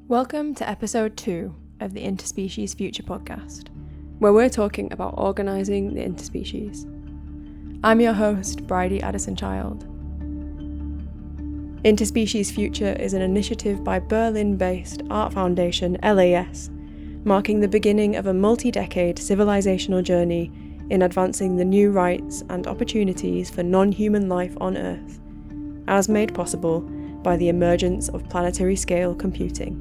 Welcome to episode 2 of the Interspecies Future podcast, where we're talking about organising the interspecies. I'm your host, Bridie Addison-Child. Interspecies Future is an initiative by Berlin-based art foundation LAS, marking the beginning of a multi-decade civilizational journey in advancing the new rights and opportunities for non-human life on Earth, as made possible by the emergence of planetary-scale computing.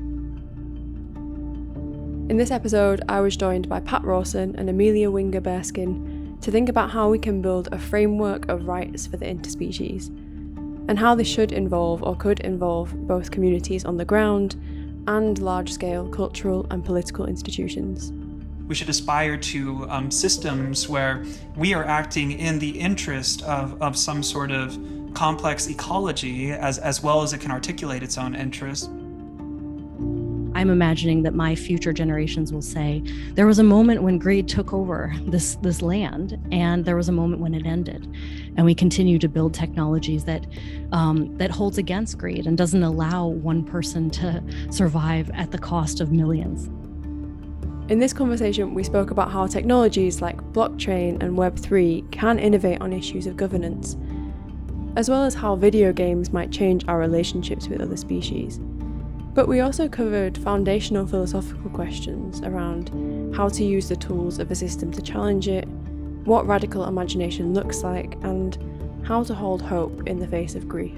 In this episode, I was joined by Pat Rawson and Amelia Winger-Berskin to think about how we can build a framework of rights for the interspecies, and how this should involve or could involve both communities on the ground and large-scale cultural and political institutions. We should aspire to systems where we are acting in the interest of some sort of complex ecology as well as it can articulate its own interests. I'm imagining that my future generations will say, there was a moment when greed took over this land, and there was a moment when it ended. And we continue to build technologies that holds against greed and doesn't allow one person to survive at the cost of millions. In this conversation, we spoke about how technologies like blockchain and Web3 can innovate on issues of governance, as well as how video games might change our relationships with other species. But we also covered foundational philosophical questions around how to use the tools of a system to challenge it, what radical imagination looks like, and how to hold hope in the face of grief.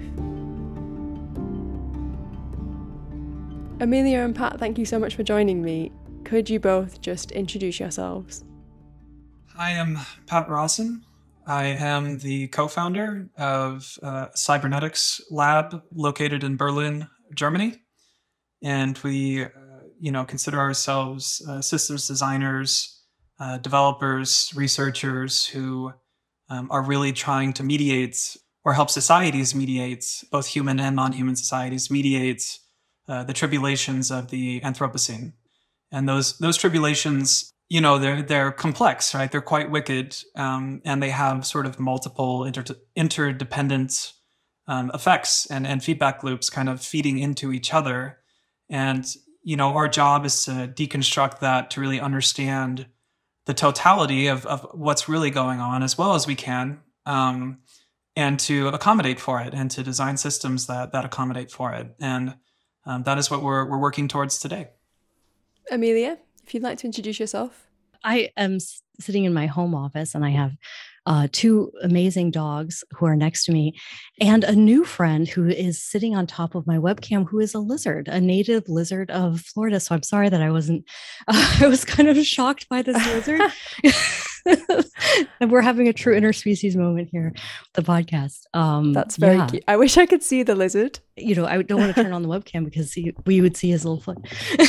Amelia and Pat, thank you so much for joining me. Could you both just introduce yourselves? I am Pat Rawson. I am the co-founder of Cybernetics Lab located in Berlin, Germany. And we, consider ourselves systems designers, developers, researchers who are really trying to mediate or help societies mediate, both human and non-human societies, mediate the tribulations of the Anthropocene. And those tribulations, they're complex, right? They're quite wicked, and they have sort of multiple interdependent effects and feedback loops kind of feeding into each other. And, our job is to deconstruct that to really understand the totality of what's really going on as well as we can, and to accommodate for it and to design systems that accommodate for it. And that is what we're working towards today. Amelia, if you'd like to introduce yourself. I am sitting in my home office, and I have two amazing dogs who are next to me, and a new friend who is sitting on top of my webcam, who is a lizard, a native lizard of Florida. So I'm sorry that I was kind of shocked by this lizard. And we're having a true interspecies moment here, the podcast. That's very cute. I wish I could see the lizard. I don't want to turn on the webcam because we would see his little foot.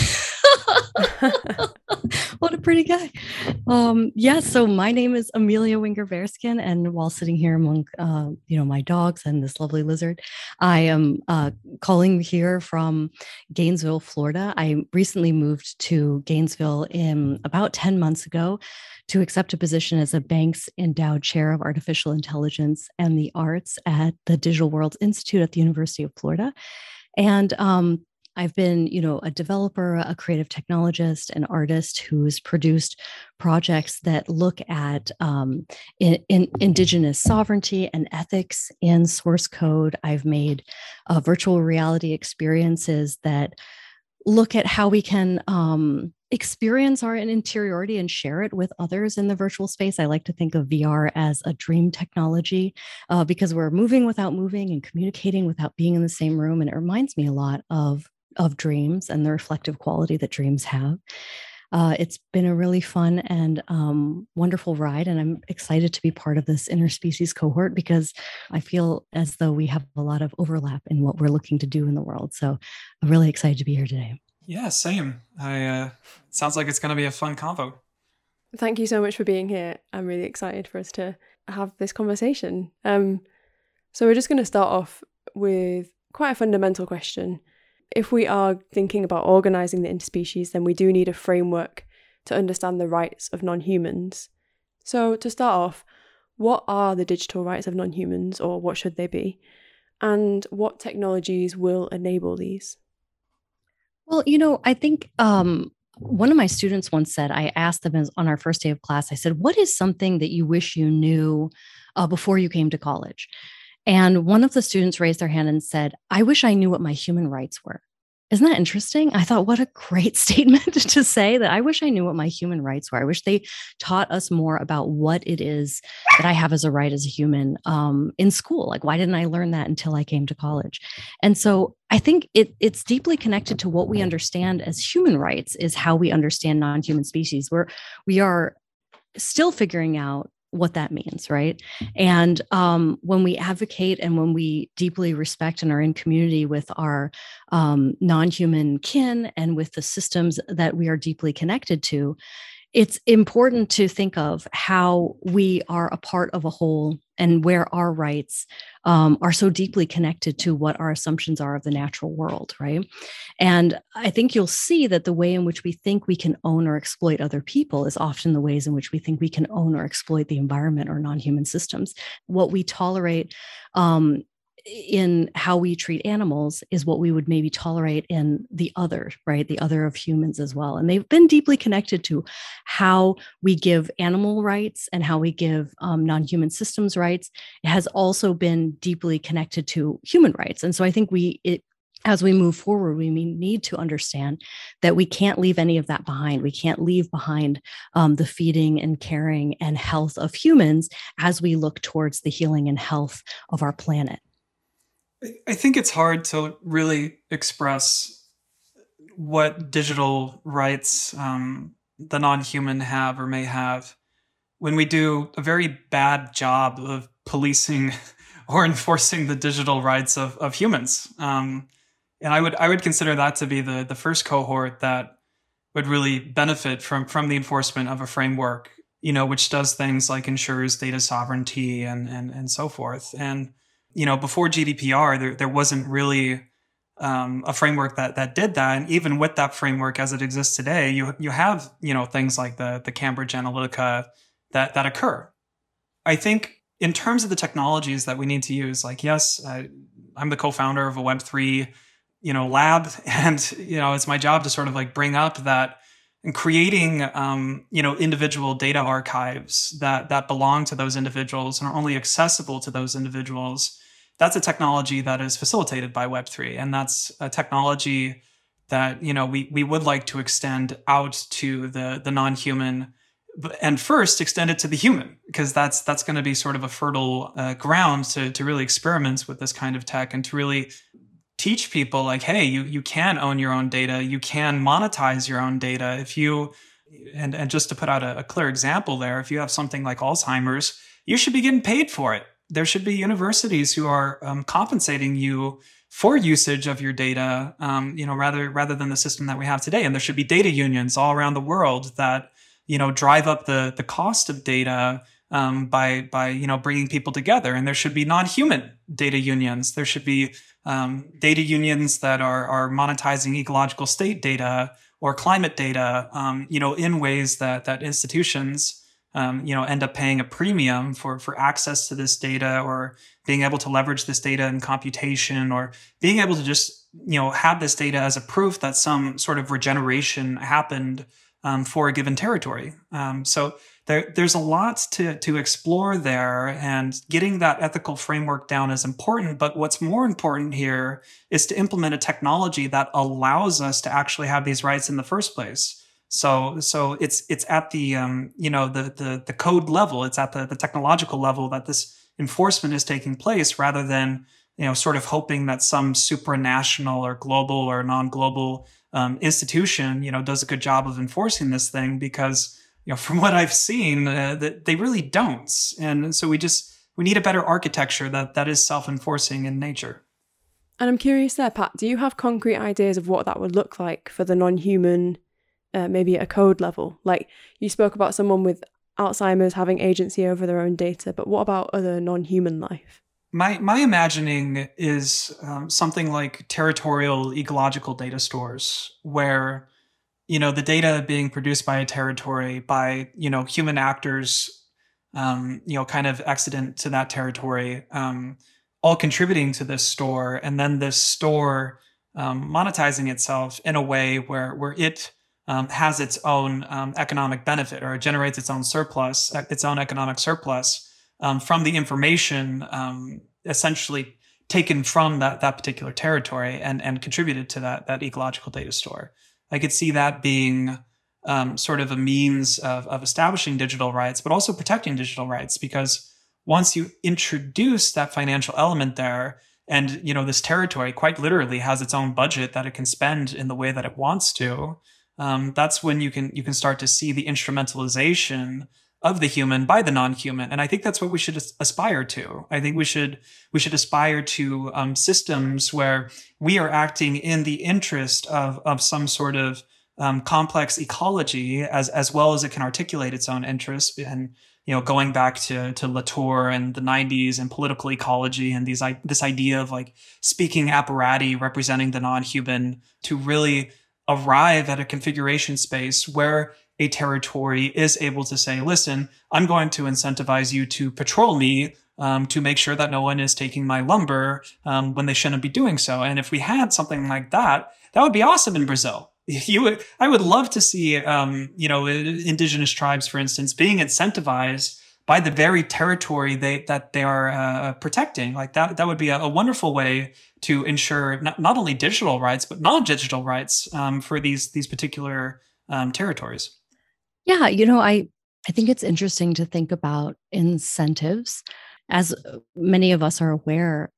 What a pretty guy. So my name is Amelia Winger-Berskin, and while sitting here among my dogs and this lovely lizard, I am calling here from Gainesville, Florida. I recently moved to Gainesville about 10 months ago to accept a position as a Banks Endowed Chair of Artificial Intelligence and the Arts at the Digital Worlds Institute at the University of Florida. And I've been, a developer, a creative technologist, an artist who's produced projects that look at indigenous sovereignty and ethics in source code. I've made virtual reality experiences that look at how we can experience our interiority and share it with others in the virtual space. I like to think of VR as a dream technology because we're moving without moving and communicating without being in the same room. And it reminds me a lot of dreams and the reflective quality that dreams have. It's been a really fun and wonderful ride, and I'm excited to be part of this interspecies cohort because I feel as though we have a lot of overlap in what we're looking to do in the world. So I'm really excited to be here today. Yeah, same. Sounds like it's going to be a fun convo. Thank you so much for being here. I'm really excited for us to have this conversation. So we're just going to start off with quite a fundamental question. If we are thinking about organising the interspecies, then we do need a framework to understand the rights of non-humans. So to start off, what are the digital rights of non-humans, or what should they be? And what technologies will enable these? Well, I think one of my students once said, I asked them on our first day of class, I said, what is something that you wish you knew before you came to college? And one of the students raised their hand and said, I wish I knew what my human rights were. Isn't that interesting? I thought, what a great statement to say, that I wish I knew what my human rights were. I wish they taught us more about what it is that I have as a right as a human in school. Like, why didn't I learn that until I came to college? And so I think it's deeply connected to what we understand as human rights is how we understand non-human species, where we are still figuring out what that means, right? And when we advocate and when we deeply respect and are in community with our non-human kin and with the systems that we are deeply connected to, it's important to think of how we are a part of a whole and where our rights are so deeply connected to what our assumptions are of the natural world, right? And I think you'll see that the way in which we think we can own or exploit other people is often the ways in which we think we can own or exploit the environment or non-human systems. What we tolerate in how we treat animals is what we would maybe tolerate in the other, right? The other of humans as well. And they've been deeply connected to how we give animal rights and how we give non-human systems rights. It has also been deeply connected to human rights. And so I think as we move forward, we need to understand that we can't leave any of that behind. We can't leave behind the feeding and caring and health of humans as we look towards the healing and health of our planet. I think it's hard to really express what digital rights the non-human have or may have when we do a very bad job of policing or enforcing the digital rights of humans. And I would consider that to be the first cohort that would really benefit from the enforcement of a framework, which does things like ensures data sovereignty and so forth. And before GDPR, there wasn't really a framework that did that. And even with that framework as it exists today, you have things like the Cambridge Analytica that occur. I think in terms of the technologies that we need to use, like, yes, I'm the co-founder of a Web3 lab, and it's my job to sort of like bring up that and creating individual data archives that belong to those individuals and are only accessible to those individuals. That's a technology that is facilitated by Web3, and that's a technology that we would like to extend out to the non-human, and first extend it to the human, because that's going to be sort of a fertile ground to really experiment with this kind of tech and to really teach people like, hey, you can own your own data, you can monetize your own data. If you and just to put out a clear example there, if you have something like Alzheimer's, you should be getting paid for it. There should be universities who are compensating you for usage of your data, rather than the system that we have today. And there should be data unions all around the world that drive up the cost of data by bringing people together. And there should be non-human data unions. There should be data unions that are monetizing ecological state data or climate data, in ways that institutions end up paying a premium for access to this data, or being able to leverage this data in computation, or being able to just have this data as a proof that some sort of regeneration happened for a given territory. So there's a lot to explore there, and getting that ethical framework down is important. But what's more important here is to implement a technology that allows us to actually have these rights in the first place. So it's at the the code level, it's at the technological level that this enforcement is taking place, rather than sort of hoping that some supranational or global or non-global institution does a good job of enforcing this thing, because from what I've seen, that they really don't. And so we need a better architecture that is self-enforcing in nature. And I'm curious there, Pat, do you have concrete ideas of what that would look like for the non-human, maybe at a code level? Like, you spoke about someone with Alzheimer's having agency over their own data, but what about other non-human life? My imagining is something like territorial ecological data stores, where the data being produced by a territory by human actors, kind of accident to that territory, all contributing to this store, and then this store monetizing itself in a way where it has its own economic benefit, or it generates its own surplus, its own economic surplus from the information essentially taken from that particular territory and contributed to that ecological data store. I could see that being sort of a means of establishing digital rights, but also protecting digital rights, because once you introduce that financial element there, and this territory quite literally has its own budget that it can spend in the way that it wants to, that's when you can start to see the instrumentalization of the human by the non-human. And I think that's what we should aspire to. I think we should aspire to systems where we are acting in the interest of some sort of complex ecology, as well as it can articulate its own interests. And going back to Latour and the 90s and political ecology and this idea of like speaking apparati representing the non-human, to really arrive at a configuration space where a territory is able to say, listen, I'm going to incentivize you to patrol me to make sure that no one is taking my lumber when they shouldn't be doing so. And if we had something like that, that would be awesome in Brazil. I would love to see, indigenous tribes, for instance, being incentivized by the very territory that they are protecting. Like that would be a wonderful way to ensure not only digital rights, but non-digital rights for these particular territories. Yeah, I think it's interesting to think about incentives. As many of us are aware,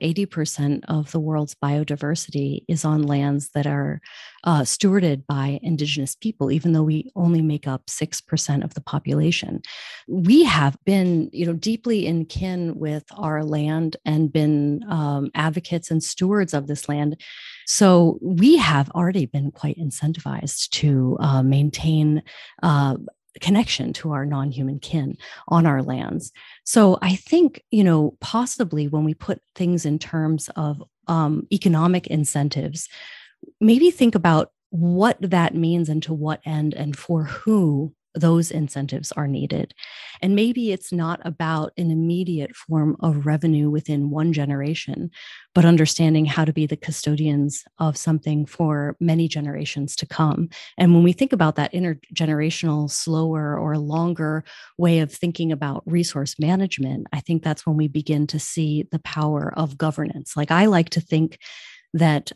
80% of the world's biodiversity is on lands that are stewarded by Indigenous people, even though we only make up 6% of the population. We have been, deeply in kin with our land and been advocates and stewards of this land. So we have already been quite incentivized to maintain connection to our non-human kin on our lands. So I think, possibly when we put things in terms of economic incentives, maybe think about what that means and to what end and for who those incentives are needed. And maybe it's not about an immediate form of revenue within one generation, but understanding how to be the custodians of something for many generations to come. And when we think about that intergenerational, slower or longer way of thinking about resource management, I think that's when we begin to see the power of governance. Like I like to think that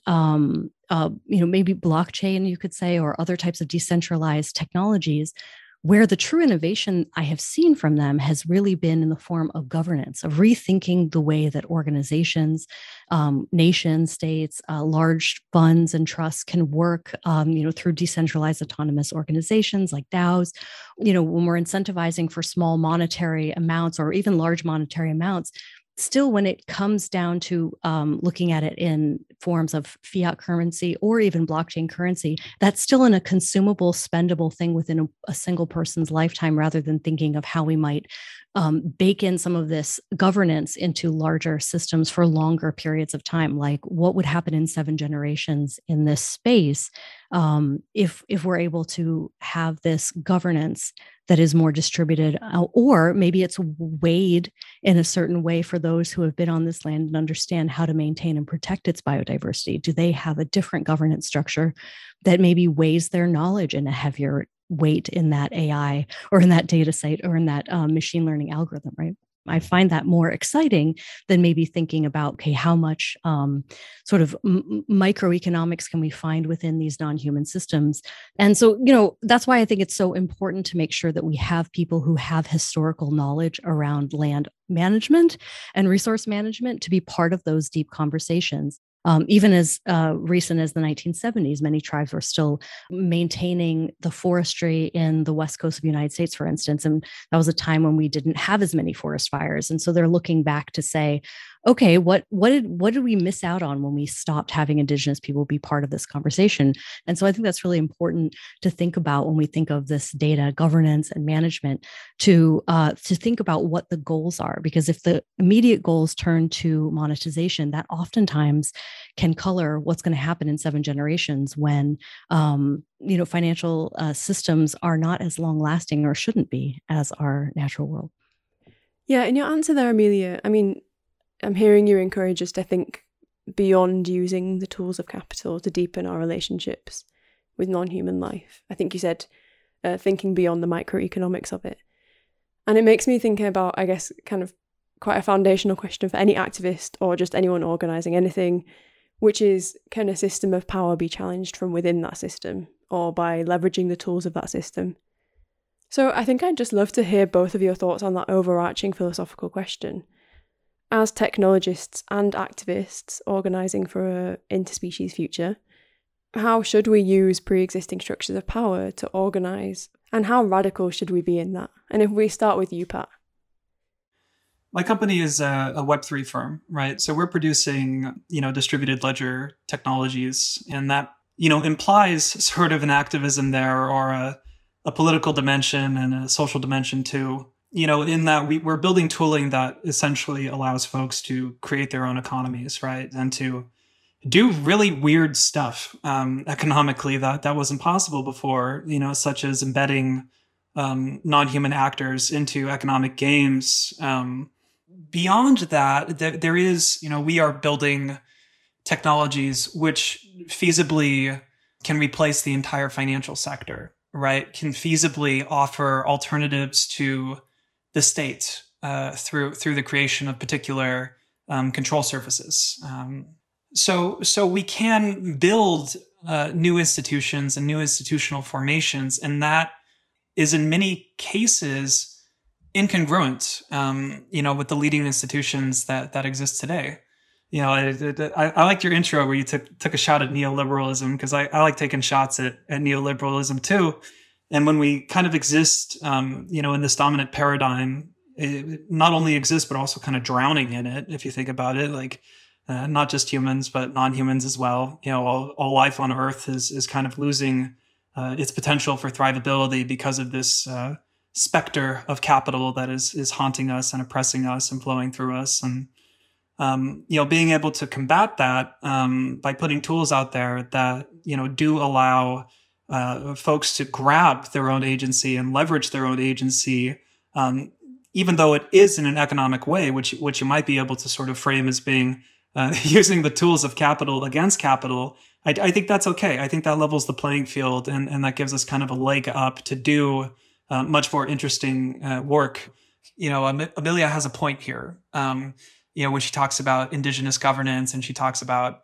maybe blockchain, you could say, or other types of decentralized technologies, where the true innovation I have seen from them has really been in the form of governance, of rethinking the way that organizations, nation states, large funds and trusts can work, through decentralized autonomous organizations like DAOs. When we're incentivizing for small monetary amounts or even large monetary amounts, still, when it comes down to looking at it in forms of fiat currency or even blockchain currency, that's still in a consumable, spendable thing within a single person's lifetime, rather than thinking of how we might bake in some of this governance into larger systems for longer periods of time. Like what would happen in 7 generations in this space if we're able to have this governance that is more distributed, or maybe it's weighed in a certain way for those who have been on this land and understand how to maintain and protect its biodiversity. Do they have a different governance structure that maybe weighs their knowledge in a heavier weight in that AI or in that data set or in that machine learning algorithm, right? I find that more exciting than maybe thinking about, okay, how much sort of microeconomics can we find within these non-human systems? And so, that's why I think it's so important to make sure that we have people who have historical knowledge around land management and resource management to be part of those deep conversations. Even as recent as the 1970s, many tribes were still maintaining the forestry in the West Coast of the United States, for instance. And that was a time when we didn't have as many forest fires. And so they're looking back to say, okay, what did we miss out on when we stopped having Indigenous people be part of this conversation? And so I think that's really important to think about when we think of this data governance and management, to think about what the goals are. Because if the immediate goals turn to monetization, that oftentimes can color what's going to happen in 7 generations when financial systems are not as long lasting, or shouldn't be, as our natural world. Yeah, in your answer there, Amelia, I mean, I'm hearing you encourage us to think beyond using the tools of capital to deepen our relationships with non-human life? I think you said thinking beyond the microeconomics of it. And it makes me think about, I guess, kind of quite a foundational question for any activist or just anyone organising anything, which is, can a system of power be challenged from within that system or by leveraging the tools of that system? So I think I'd just love to hear both of your thoughts on that overarching philosophical question. As technologists and activists organising for an interspecies future, how should we use pre-existing structures of power to organise, and how radical should we be in that? And if we start with you, Pat. My company is a Web3 firm, right? So we're producing, distributed ledger technologies, and that, implies sort of an activism there, or a political dimension and a social dimension too. In that we're building tooling that essentially allows folks to create their own economies, right? And to do really weird stuff economically that wasn't possible before, such as embedding non-human actors into economic games. Beyond that, there is, we are building technologies which feasibly can replace the entire financial sector, right? Can feasibly offer alternatives to the state through the creation of particular control surfaces. So we can build new institutions and new institutional formations, and that is in many cases incongruent, with the leading institutions that exist today. I liked your intro where you took a shot at neoliberalism, because I like taking shots at neoliberalism too. And when we kind of exist, in this dominant paradigm, it not only exists, but also kind of drowning in it, if you think about it, like not just humans, but non-humans as well. All life on Earth is kind of losing its potential for thrivability because of this specter of capital that is haunting us and oppressing us and flowing through us. And, being able to combat that by putting tools out there that, do allow folks to grab their own agency and leverage their own agency, even though it is in an economic way, which you might be able to sort of frame as being using the tools of capital against capital. I think that's okay. I think that levels the playing field, and that gives us kind of a leg up to do much more interesting work. Amelia has a point here, when she talks about indigenous governance, and she talks about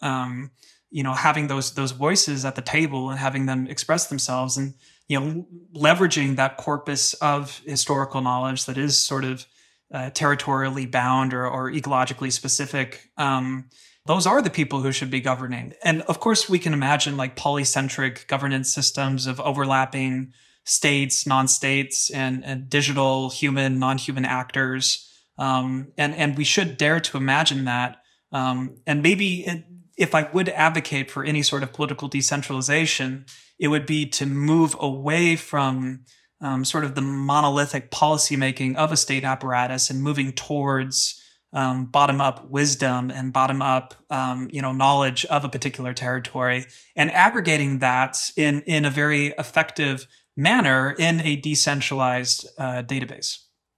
having those voices at the table and having them express themselves, and leveraging that corpus of historical knowledge that is sort of territorially bound or ecologically specific. Those are the people who should be governing. And of course, we can imagine like polycentric governance systems of overlapping states, non-states, and digital human, non-human actors. And we should dare to imagine that. And maybe if I would advocate for any sort of political decentralization, it would be to move away from sort of the monolithic policymaking of a state apparatus and moving towards bottom-up wisdom and bottom-up knowledge of a particular territory, and aggregating that in a very effective manner in a decentralized database.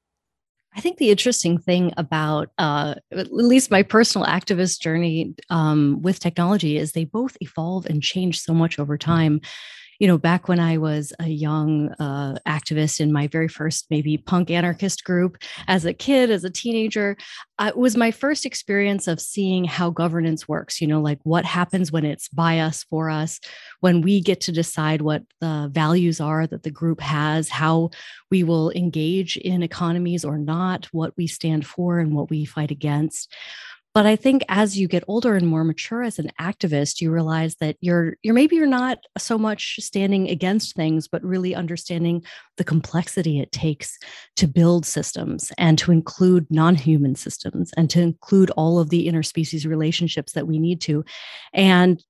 I think the interesting thing about at least my personal activist journey with technology is they both evolve and change so much over time. Back when I was a young activist in my very first maybe punk anarchist group as a kid, as a teenager, it was my first experience of seeing how governance works, like what happens when it's by us, for us, when we get to decide what the values are that the group has, how we will engage in economies or not, what we stand for and what we fight against. But I think as you get older and more mature as an activist, you realize that you're not so much standing against things, but really understanding the complexity it takes to build systems and to include non-human systems and to include all of the interspecies relationships that we need to. And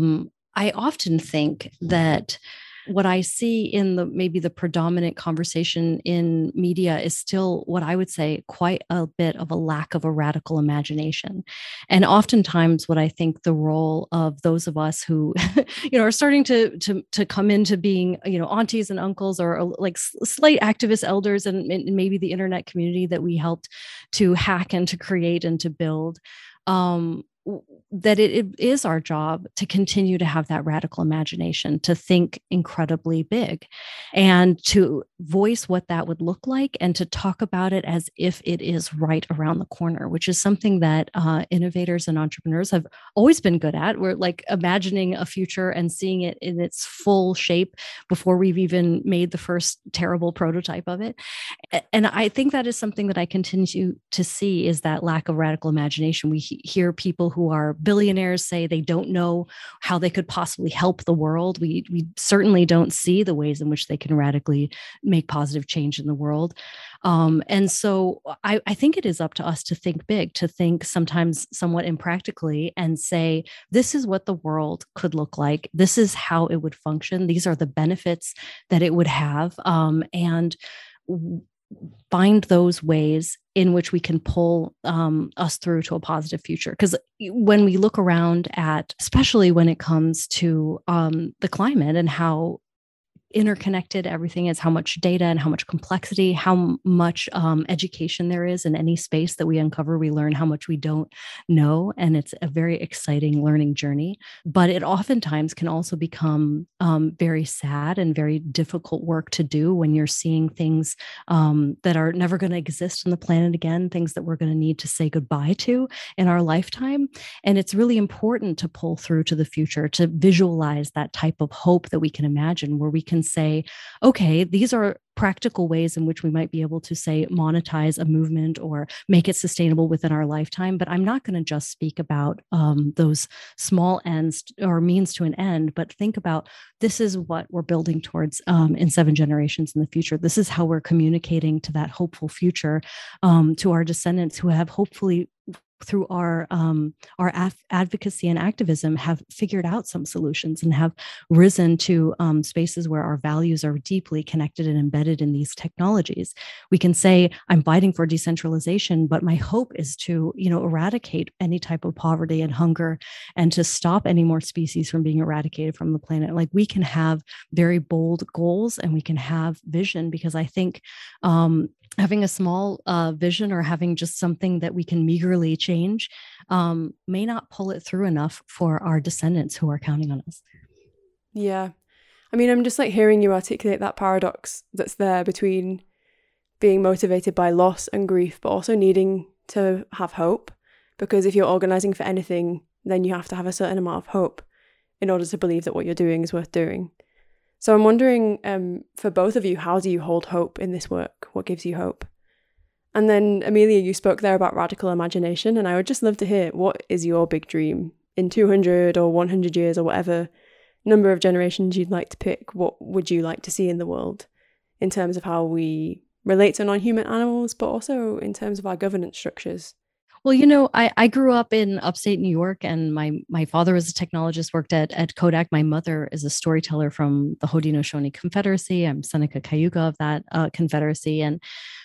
I often think that what I see in maybe the predominant conversation in media is still what I would say quite a bit of a lack of a radical imagination. And oftentimes what I think the role of those of us who, are starting to come into being, aunties and uncles or like slight activist elders and maybe the internet community that we helped to hack and to create and to build, that it is our job to continue to have that radical imagination, to think incredibly big, and to voice what that would look like, and to talk about it as if it is right around the corner, which is something that innovators and entrepreneurs have always been good at. We're like imagining a future and seeing it in its full shape before we've even made the first terrible prototype of it. And I think that is something that I continue to see, is that lack of radical imagination. We hear people who are billionaires say they don't know how they could possibly help the world. We certainly don't see the ways in which they can radically make positive change in the world. And so I think it is up to us to think big, to think sometimes somewhat impractically, and say, this is what the world could look like. This is how it would function. These are the benefits that it would have. And find those ways in which we can pull us through to a positive future. Because when we look around at, especially when it comes to the climate and how interconnected everything is, how much data and how much complexity, how much education there is in any space that we uncover, we learn how much we don't know. And it's a very exciting learning journey. But it oftentimes can also become very sad and very difficult work to do when you're seeing things that are never going to exist on the planet again, things that we're going to need to say goodbye to in our lifetime. And it's really important to pull through to the future, to visualize that type of hope that we can imagine, where we can say, okay, these are practical ways in which we might be able to, say, monetize a movement or make it sustainable within our lifetime. But I'm not going to just speak about those small ends or means to an end, but think about, this is what we're building towards in 7 generations in the future. This is how we're communicating to that hopeful future to our descendants, who have hopefully, through our advocacy and activism, have figured out some solutions and have risen to spaces where our values are deeply connected and embedded in these technologies. We can say, I'm fighting for decentralization, but my hope is to, eradicate any type of poverty and hunger, and to stop any more species from being eradicated from the planet. Like, we can have very bold goals and we can have vision, because I think having a small vision, or having just something that we can meagerly change, may not pull it through enough for our descendants who are counting on us. Yeah. I mean, I'm just like hearing you articulate that paradox that's there between being motivated by loss and grief, but also needing to have hope. Because if you're organizing for anything, then you have to have a certain amount of hope in order to believe that what you're doing is worth doing. So I'm wondering, for both of you, how do you hold hope in this work? What gives you hope? And then, Amelia, you spoke there about radical imagination, and I would just love to hear, what is your big dream in 200 or 100 years or whatever number of generations you'd like to pick? What would you like to see in the world in terms of how we relate to non-human animals, but also in terms of our governance structures? Well, I grew up in upstate New York, and my father was a technologist, worked at Kodak. My mother is a storyteller from the Haudenosaunee Confederacy. I'm Seneca Cayuga of that confederacy. And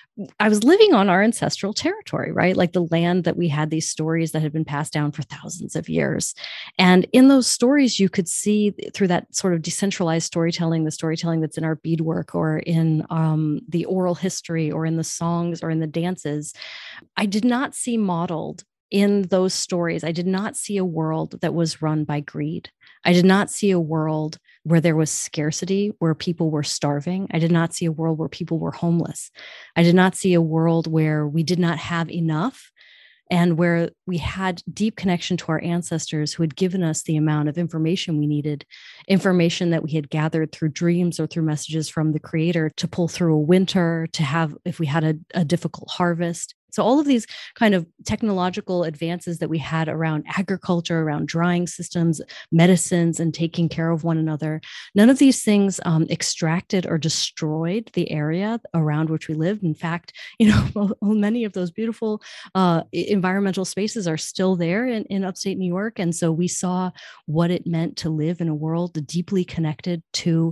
I was living on our ancestral territory, right? Like the land that we had these stories that had been passed down for thousands of years. And in those stories, you could see through that sort of decentralized storytelling, the storytelling that's in our beadwork, or in the oral history, or in the songs, or in the dances. I did not see modeled in those stories, I did not see a world that was run by greed. I did not see a world where there was scarcity, where people were starving. I did not see a world where people were homeless. I did not see a world where we did not have enough, and where we had deep connection to our ancestors who had given us the amount of information we needed, information that we had gathered through dreams or through messages from the Creator, to pull through a winter, to have, if we had a difficult harvest. So all of these kind of technological advances that we had around agriculture, around drying systems, medicines, and taking care of one another, none of these things extracted or destroyed the area around which we lived. In fact, many of those beautiful environmental spaces are still there in upstate New York. And so we saw what it meant to live in a world deeply connected to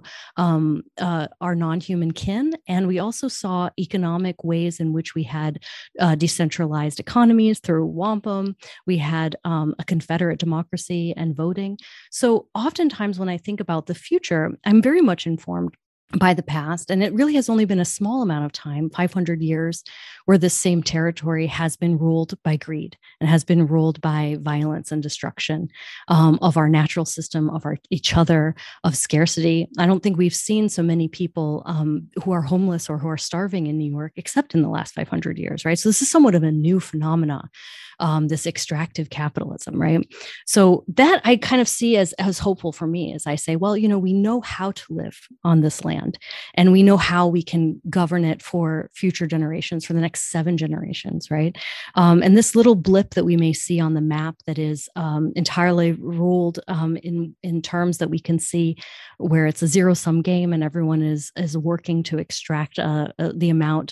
our non-human kin. And we also saw economic ways in which we had decentralized economies through wampum. We had a Confederate democracy and voting. So oftentimes when I think about the future, I'm very much informed by the past. And it really has only been a small amount of time, 500 years, where this same territory has been ruled by greed and has been ruled by violence and destruction of our natural system, of each other, of scarcity. I don't think we've seen so many people who are homeless or who are starving in New York, except in the last 500 years, right? So this is somewhat of a new phenomena. This extractive capitalism, right? So that I kind of see as hopeful for me, as I say, well, we know how to live on this land, and we know how we can govern it for future generations, for the next 7 generations, right? And this little blip that we may see on the map that is entirely ruled in terms that we can see, where it's a zero-sum game and everyone is working to extract the amount,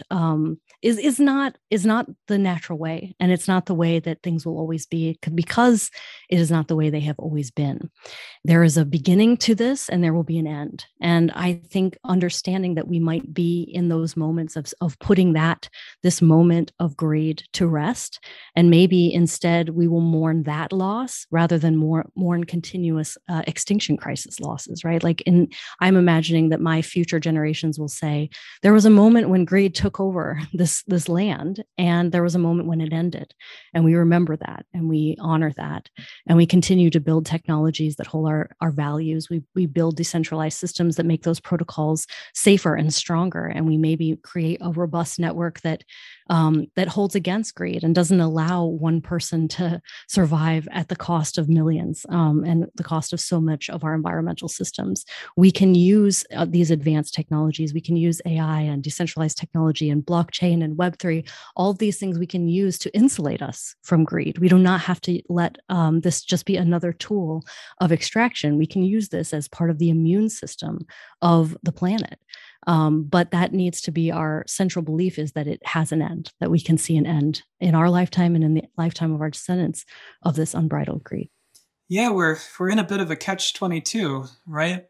is not the natural way, and it's not the way that things will always be, because it is not the way they have always been. There is a beginning to this, and there will be an end. And I think understanding that we might be in those moments of putting this moment of greed to rest, and maybe instead we will mourn that loss rather than mourn continuous extinction crisis losses, right? I'm imagining that my future generations will say, there was a moment when greed took over this land, and there was a moment when it ended. And we remember that, and we honor that, and we continue to build technologies that hold our values. We build decentralized systems that make those protocols safer and stronger, and we maybe create a robust network that holds against greed and doesn't allow one person to survive at the cost of millions, and the cost of so much of our environmental systems. We can use these advanced technologies. We can use AI and decentralized technology and blockchain and Web3. All of these things we can use to insulate us from greed. We do not have to let this just be another tool of extraction. We can use this as part of the immune system of the planet. But that needs to be our central belief, is that it has an end, that we can see an end in our lifetime and in the lifetime of our descendants of this unbridled greed. Yeah, we're in a bit of a catch-22, right?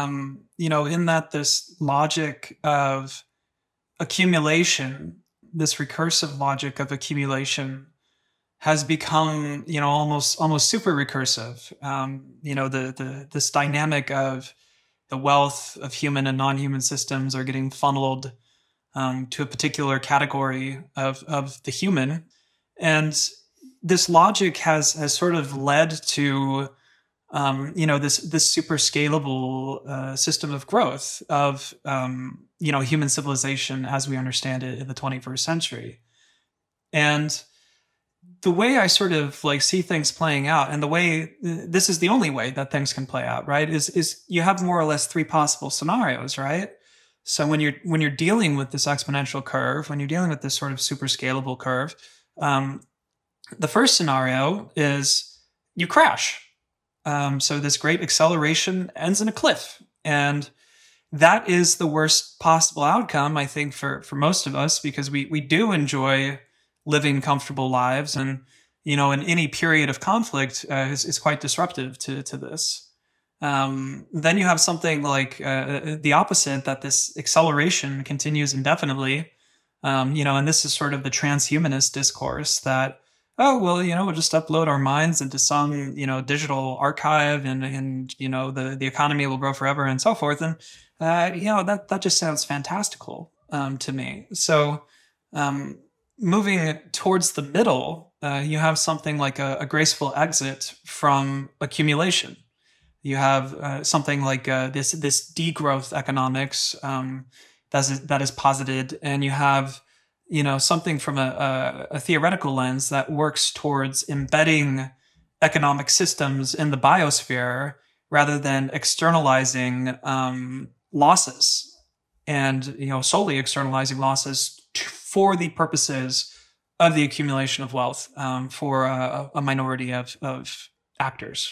In that this logic of accumulation, this recursive logic of accumulation has become, almost super recursive. This dynamic of the wealth of human and non-human systems are getting funneled to a particular category of the human. And this logic has sort of led to, this super scalable system of growth of, human civilization as we understand it in the 21st century. And the way I sort of see things playing out, and the way this is the only way that things can play out, right, is you have more or less 3 possible scenarios, right? So when you're dealing with this exponential curve, when you're dealing with this sort of super scalable curve, the first scenario is you crash. So this great acceleration ends in a cliff, and that is the worst possible outcome, I think, for most of us, because we do enjoy living comfortable lives, and in any period of conflict is quite disruptive to this. Then you have something like the opposite, that this acceleration continues indefinitely, and this is sort of the transhumanist discourse that, we'll just upload our minds into some digital archive, and the economy will grow forever and so forth, and that just sounds fantastical to me. So moving towards the middle, you have something like a graceful exit from accumulation. You have something like this degrowth economics that is posited, and you have something from a theoretical lens that works towards embedding economic systems in the biosphere rather than externalizing losses, and solely externalizing losses for the purposes of the accumulation of wealth for a minority of actors.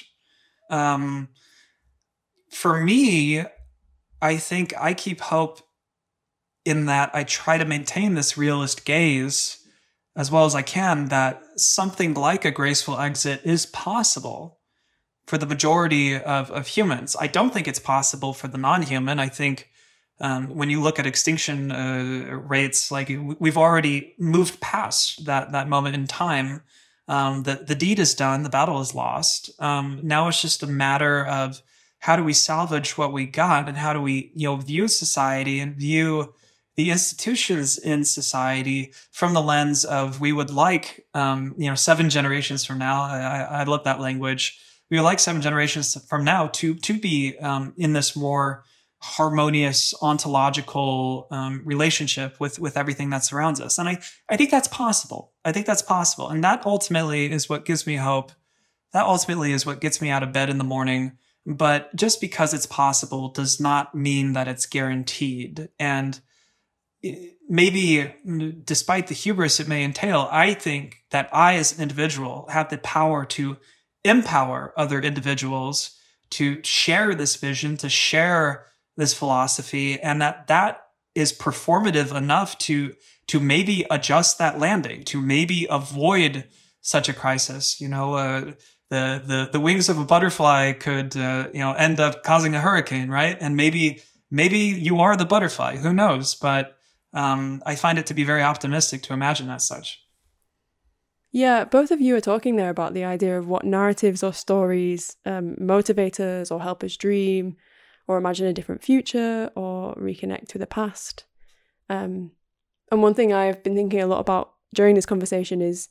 For me, I think I keep hope in that I try to maintain this realist gaze as well as I can, that something like a graceful exit is possible for the majority of humans. I don't think it's possible for the non-human. I think when you look at extinction rates, we've already moved past that moment in time. The deed is done, the battle is lost. Now it's just a matter of how do we salvage what we got, and how do we, view society and view the institutions in society from the lens of, we would like, 7 generations from now. I love that language. We would like 7 generations from now to be in this more harmonious ontological relationship with everything that surrounds us. And I think that's possible. And that ultimately is what gives me hope. That ultimately is what gets me out of bed in the morning. But just because it's possible does not mean that it's guaranteed. And maybe despite the hubris it may entail, I think that I as an individual have the power to empower other individuals to share this vision, to share this philosophy, and that is performative enough to maybe adjust that landing, to maybe avoid such a crisis. The wings of a butterfly could end up causing a hurricane, right? And maybe you are the butterfly. Who knows? But I find it to be very optimistic to imagine as such. Yeah, both of you are talking there about the idea of what narratives or stories motivate us or help us dream or imagine a different future or reconnect with the past. And one thing I've been thinking a lot about during this conversation is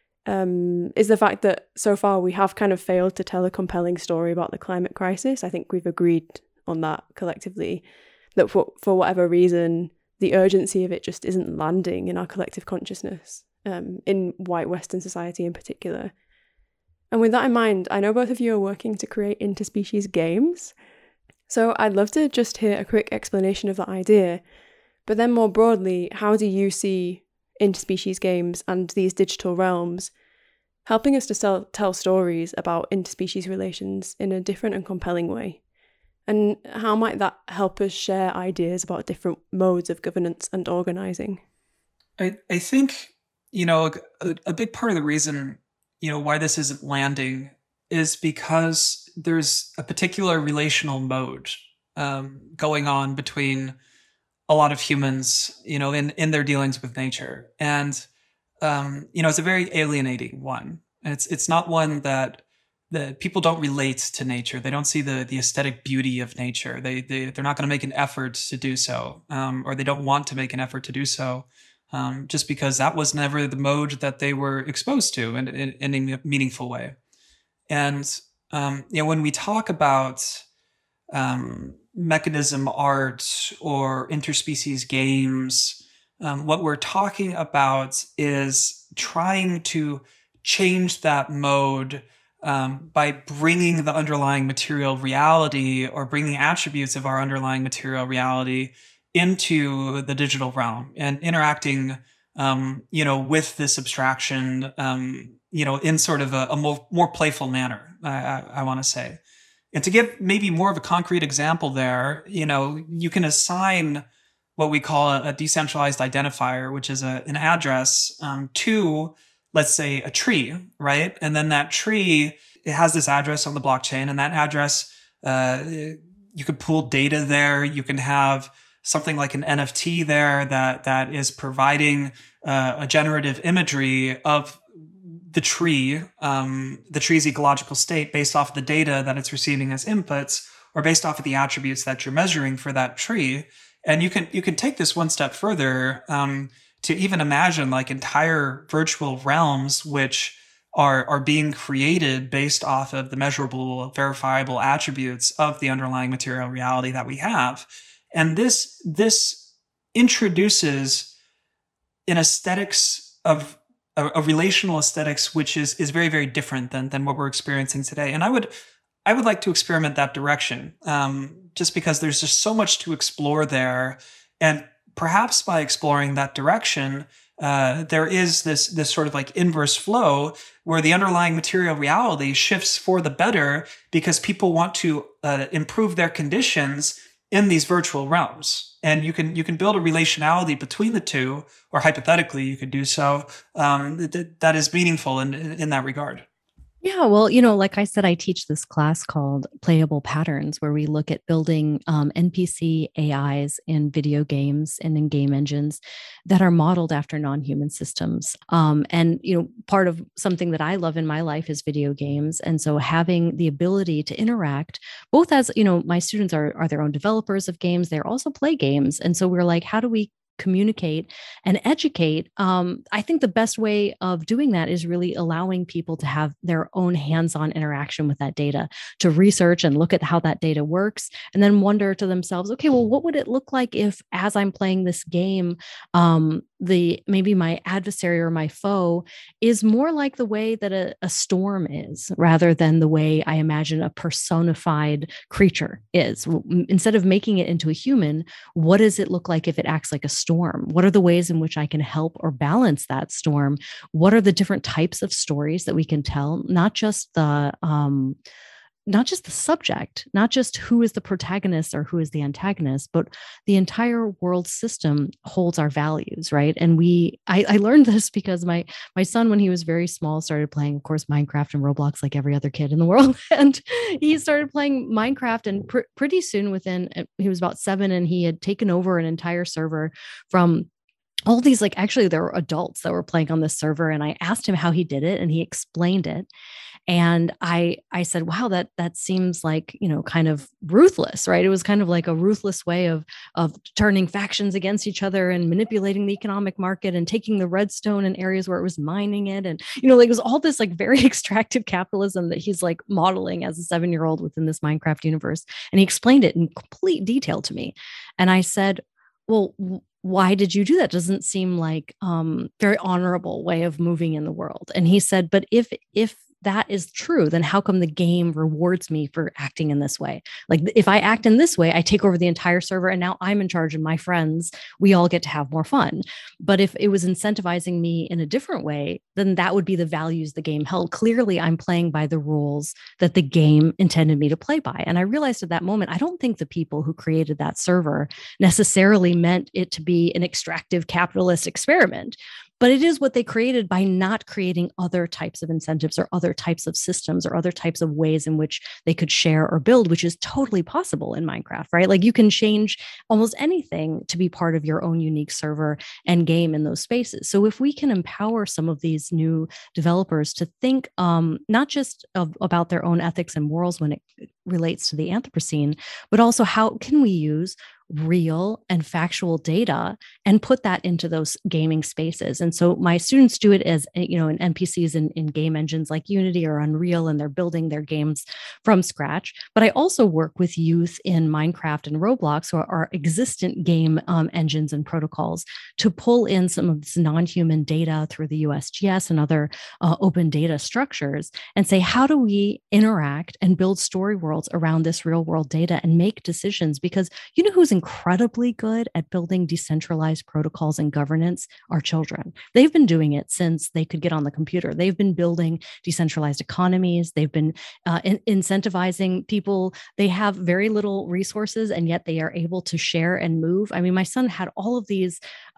the fact that so far we have kind of failed to tell a compelling story about the climate crisis. I think we've agreed on that collectively, that for whatever reason, the urgency of it just isn't landing in our collective consciousness, in white Western society in particular. And with that in mind, I know both of you are working to create interspecies games. So I'd love to just hear a quick explanation of that idea. But then more broadly, how do you see interspecies games and these digital realms helping us to tell stories about interspecies relations in a different and compelling way? And how might that help us share ideas about different modes of governance and organizing? I think, a big part of the reason, why this isn't landing is because there's a particular relational mode going on between a lot of humans, in their dealings with nature. And, it's a very alienating one. It's not one that people don't relate to nature. They don't see the aesthetic beauty of nature. They're not going to make an effort to do so, or they don't want to make an effort to do so, just because that was never the mode that they were exposed to in a meaningful way. And when we talk about mechanism art or interspecies games, what we're talking about is trying to change that mode by bringing the underlying material reality or bringing attributes of our underlying material reality into the digital realm and interacting, with this abstraction, in sort of a more playful manner, I want to say. And to give maybe more of a concrete example there, you can assign what we call a decentralized identifier, which is an address to, let's say, a tree, right? And then that tree, it has this address on the blockchain, and that address, you could pool data there. You can have something like an NFT there that is providing a generative imagery of the tree's ecological state based off of the data that it's receiving as inputs, or based off of the attributes that you're measuring for that tree. And you can take this one step further to even imagine like entire virtual realms which are being created based off of the measurable, verifiable attributes of the underlying material reality that we have. And this introduces an aesthetics of a relational aesthetics, which is very, very different than what we're experiencing today. And I would like to experiment that direction, just because there's just so much to explore there. And perhaps by exploring that direction, there is this sort of like inverse flow where the underlying material reality shifts for the better because people want to improve their conditions in these virtual realms. And you can build a relationality between the two, or hypothetically you could do so, that is meaningful in that regard. Yeah, well, like I said, I teach this class called Playable Patterns, where we look at building NPC AIs in video games and in game engines that are modeled after non-human systems. And part of something that I love in my life is video games, and so having the ability to interact, both as my students are their own developers of games, they're also play games, and so we're like, how do we communicate and educate? I think the best way of doing that is really allowing people to have their own hands-on interaction with that data, to research and look at how that data works, and then wonder to themselves, okay, well, what would it look like if, as I'm playing this game, maybe my adversary or my foe is more like the way that a storm is, rather than the way I imagine a personified creature is. Instead of making it into a human, what does it look like if it acts like a storm? What are the ways in which I can help or balance that storm? What are the different types of stories that we can tell? Not just the subject, not just who is the protagonist or who is the antagonist, but the entire world system holds our values, right? And I learned this because my son, when he was very small, started playing, of course, Minecraft and Roblox like every other kid in the world. And he started playing Minecraft, and pretty soon he was about 7, and he had taken over an entire server from all these, like, actually there were adults that were playing on this server, and I asked him how he did it, and he explained it. And I said, wow, that seems like, kind of ruthless, right? It was kind of like a ruthless way of turning factions against each other and manipulating the economic market and taking the redstone in areas where it was mining it. And, like, it was all this like very extractive capitalism that he's like modeling as a 7-year-old within this Minecraft universe. And he explained it in complete detail to me. And I said, well, why did you do that? Doesn't seem like very honorable way of moving in the world. And he said, but if that is true, then how come the game rewards me for acting in this way? Like, if I act in this way, I take over the entire server, and now I'm in charge, and my friends, we all get to have more fun. But if it was incentivizing me in a different way, then that would be the values the game held. Clearly, I'm playing by the rules that the game intended me to play by. And I realized at that moment, I don't think the people who created that server necessarily meant it to be an extractive capitalist experiment. But it is what they created by not creating other types of incentives or other types of systems or other types of ways in which they could share or build, which is totally possible in Minecraft, right? Like, you can change almost anything to be part of your own unique server and game in those spaces. So if we can empower some of these new developers to think not just about their own ethics and morals when it relates to the Anthropocene, but also how can we use real and factual data and put that into those gaming spaces. And so my students do it as, in NPCs in game engines like Unity or Unreal, and they're building their games from scratch. But I also work with youth in Minecraft and Roblox, who are existent game engines and protocols, to pull in some of this non-human data through the USGS and other open data structures, and say, how do we interact and build story worlds around this real world data and make decisions? Because who's incredibly good at building decentralized protocols and governance are children. They've been doing it since they could get on the computer. They've been building decentralized economies. They've been incentivizing people. They have very little resources, and yet they are able to share and move. I mean, my son had all of these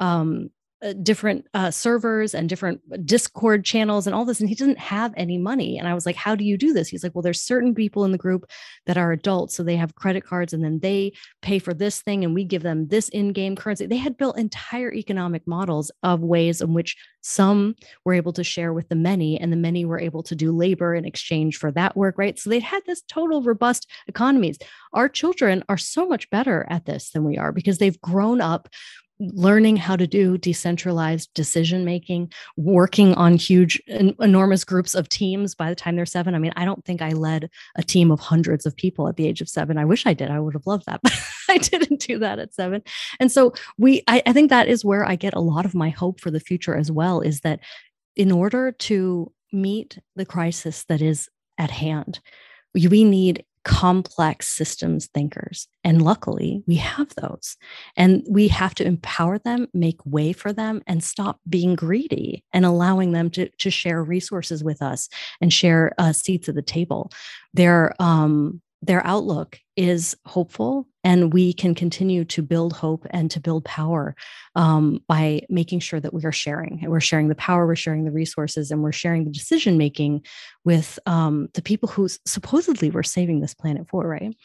different servers and different Discord channels and all this, and he doesn't have any money. And I was like, how do you do this? He's like, well, there's certain people in the group that are adults, so they have credit cards, and then they pay for this thing, and we give them this in-game currency. They had built entire economic models of ways in which some were able to share with the many, and the many were able to do labor in exchange for that work, right? So they'd had this total robust economies. Our children are so much better at this than we are, because they've grown up learning how to do decentralized decision making, working on huge, enormous groups of teams by the time they're 7. I mean, I don't think I led a team of hundreds of people at the age of 7. I wish I did. I would have loved that, but I didn't do that at 7. And so I think that is where I get a lot of my hope for the future as well, is that in order to meet the crisis that is at hand, we need complex systems thinkers. And luckily, we have those. And we have to empower them, make way for them, and stop being greedy and allowing them to share resources with us and share seats at the table. Their outlook is hopeful And we can continue to build hope and to build power by making sure that we are sharing. And we're sharing the power, we're sharing the resources, and we're sharing the decision making with the people who supposedly we're saving this planet for, right?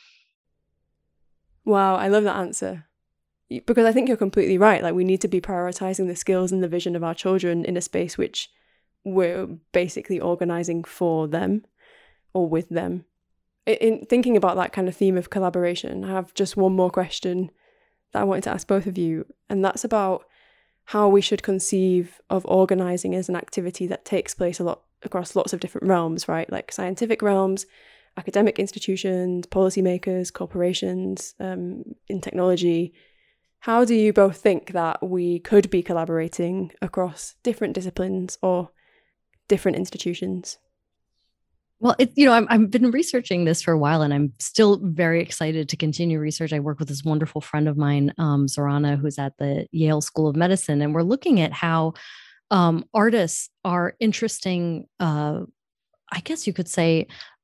Wow, I love that answer. Because I think you're completely right. Like, we need to be prioritizing the skills and the vision of our children in a space which we're basically organizing for them or with them. In thinking about that kind of theme of collaboration, I have just one more question that I wanted to ask both of you, and that's about how we should conceive of organizing as an activity that takes place a lot across lots of different realms, right? Like scientific realms, academic institutions, policymakers, corporations, in technology. How do you both think that we could be collaborating across different disciplines or different institutions? Well, I've been researching this for a while, and I'm still very excited to continue research. I work with this wonderful friend of mine, Zorana, who's at the Yale School of Medicine, and we're looking at how artists are interesting, I guess you could say,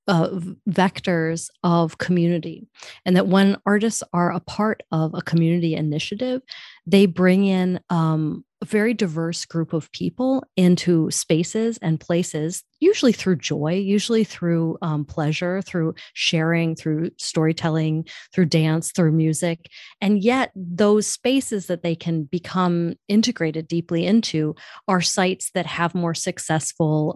vectors of community. And that when artists are a part of a community initiative, they bring in a very diverse group of people into spaces and places, usually through joy, usually through pleasure, through sharing, through storytelling, through dance, through music. And yet those spaces that they can become integrated deeply into are sites that have more successful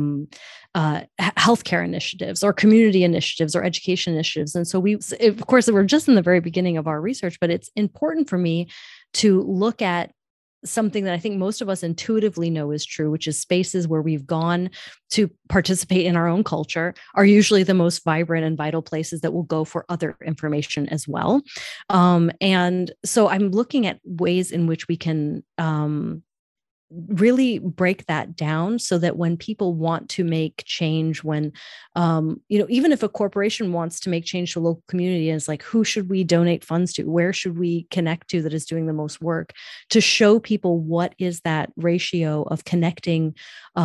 healthcare initiatives or community initiatives or education initiatives. And so of course, we're just in the very beginning of our research, but it's important for me to look at something that I think most of us intuitively know is true, which is spaces where we've gone to participate in our own culture are usually the most vibrant and vital places that will go for other information as well. And so I'm looking at ways in which we can really break that down so that when people want to make change, when even if a corporation wants to make change to a local community, and it's like, who should we donate funds to, where should we connect to that is doing the most work, to show people what is that ratio of connecting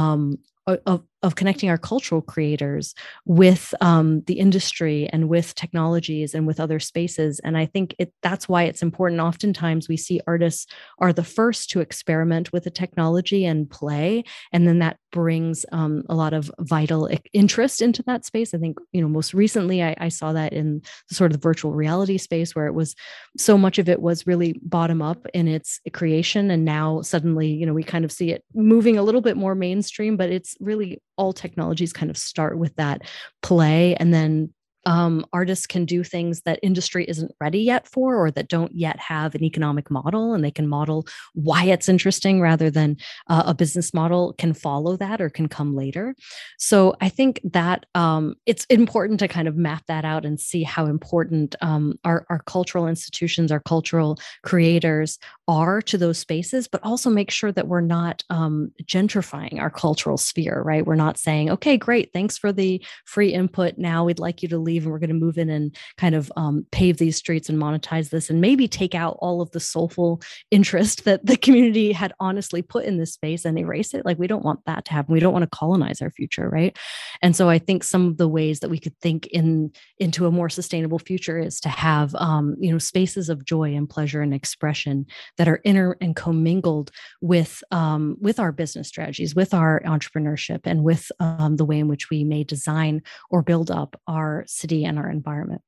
of connecting our cultural creators with the industry and with technologies and with other spaces. And I think that's why it's important. Oftentimes we see artists are the first to experiment with the technology and play, and then that brings a lot of vital interest into that space. I think, most recently I saw that in the sort of the virtual reality space, where it was so much of it was really bottom up in its creation. And now suddenly, we kind of see it moving a little bit more mainstream, but it's really all technologies kind of start with that play, and then artists can do things that industry isn't ready yet for, or that don't yet have an economic model, and they can model why it's interesting rather than a business model can follow that or can come later. So I think that it's important to kind of map that out and see how important our cultural institutions, our cultural creators are to those spaces, but also make sure that we're not gentrifying our cultural sphere, right? We're not saying, okay, great, thanks for the free input. Now we'd like you to leave and we're going to move in and kind of pave these streets and monetize this, and maybe take out all of the soulful interest that the community had honestly put in this space and erase it. Like, we don't want that to happen. We don't want to colonize our future, right? And so I think some of the ways that we could think into a more sustainable future is to have spaces of joy and pleasure and expression that are inter and commingled with our business strategies, with our entrepreneurship, and with the way in which we may design or build up our city and our environment.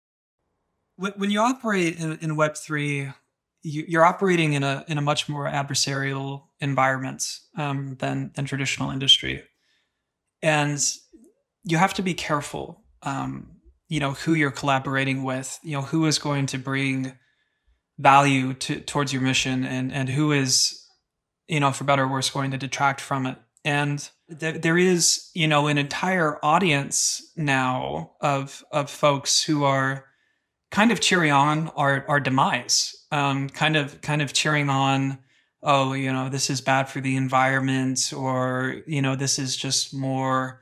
When you operate in Web3, you're operating in a much more adversarial environment than traditional industry, and you have to be careful. Who you're collaborating with. Who is going to bring value towards your mission, and who is, for better or worse, going to detract from it. And there is, an entire audience now of folks who are kind of cheering on our demise, kind of cheering on, oh, this is bad for the environment, or, this is just more,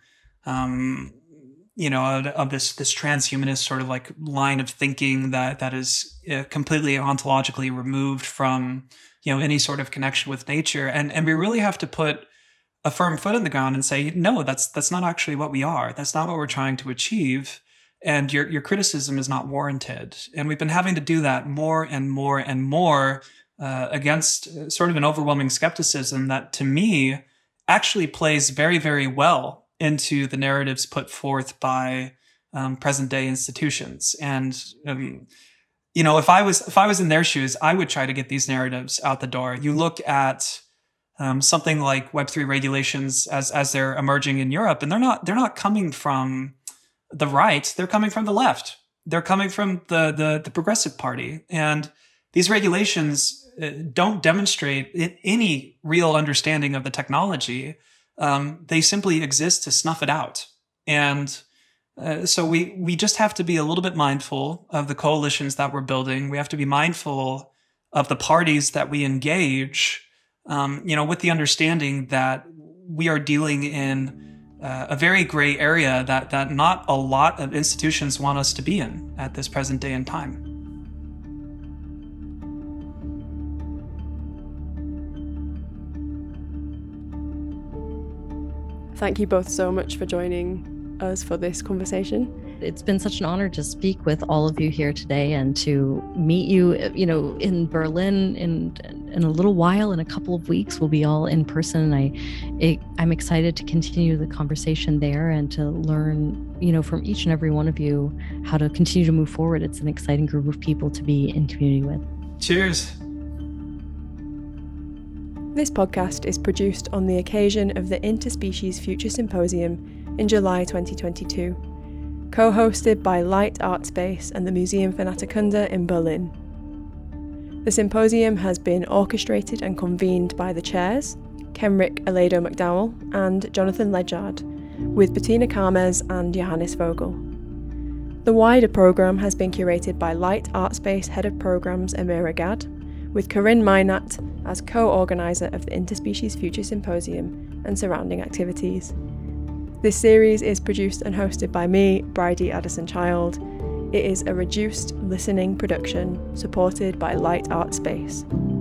of this transhumanist sort of like line of thinking that is completely ontologically removed from, any sort of connection with nature. And we really have to put a firm foot in the ground and say, no, that's not actually what we are. That's not what we're trying to achieve. and your criticism is not warranted. And we've been having to do that more and more and more against sort of an overwhelming skepticism that, to me, actually plays very, very well into the narratives put forth by present day institutions. And if I was in their shoes, I would try to get these narratives out the door. You look at something like Web3 regulations as they're emerging in Europe, and they're not coming from the right. They're coming from the left. They're coming from the Progressive Party, and these regulations don't demonstrate any real understanding of the technology. They simply exist to snuff it out. And so we just have to be a little bit mindful of the coalitions that we're building. We have to be mindful of the parties that we engage, with the understanding that we are dealing in a very gray area that not a lot of institutions want us to be in at this present day and time. Thank you both so much for joining us for this conversation. It's been such an honor to speak with all of you here today and to meet you, in Berlin in a little while. In a couple of weeks, we'll be all in person. I'm excited to continue the conversation there and to learn, from each and every one of you how to continue to move forward. It's an exciting group of people to be in community with. Cheers. This podcast is produced on the occasion of the Interspecies Future Symposium in July 2022, co-hosted by Light Art Space and the Museum für Naturkunde in Berlin. The symposium has been orchestrated and convened by the chairs, Kenrick Aledo McDowell and Jonathan Ledyard, with Bettina Karmez and Johannes Vogel. The wider programme has been curated by Light Art Space Head of Programmes Amira Gad, with Corinne Meinat as co-organiser of the Interspecies Future Symposium and surrounding activities. This series is produced and hosted by me, Bridie Addison-Child. It is a reduced listening production supported by Light Art Space.